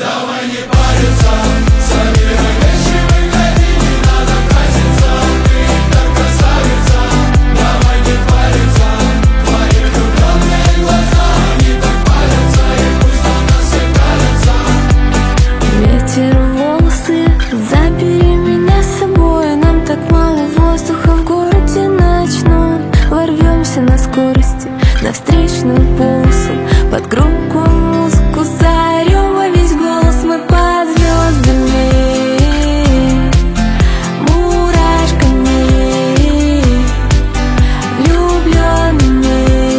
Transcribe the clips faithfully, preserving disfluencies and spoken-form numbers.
Давай не париться, собирай вещи, выходи, не надо краситься. Ты так красавица, давай не париться. Твои влюбленные глаза, они так палятся, и пусть на нас все пялятся. Ветер в волосы, забери меня с собой. Нам так мало воздуха в городе ночном. Ворвемся на скорости на встречную полосу, под громкую музыку заорем во весь голос. Мы под звездами, мурашками, влюбленными.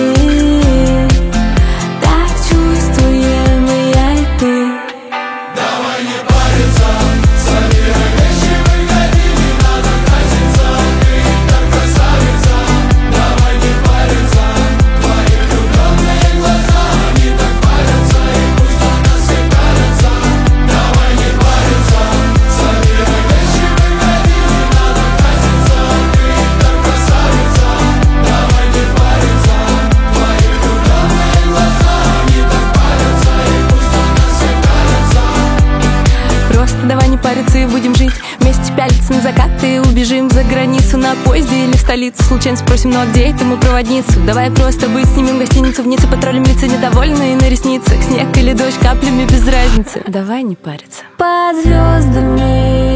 Так чувствуем и я, и ты. Давай не париться, собирай вещи, выходи, не надо краситься. Ты так красавица, давай не париться. Твои влюбленные глаза, они так палятся, и пусть на нас все пялятся. Давай не париться, собирай вещи, выходи, не надо краситься. Ты так красавица, давай не париться. Твои влюбленные глаза, они так палятся, и пусть на нас все пялятся. Просто давай не париться и будем жить вместе, пялиться на закаты. Убежим за границу на поезде или в столицу. Случайно спросим, ну а где это мы проводницу? Давай просто быть, снимем гостиницу в Ницце, потроллим лица недовольные на ресницах. Снег или дождь каплями без разницы. Давай не париться. Под звездами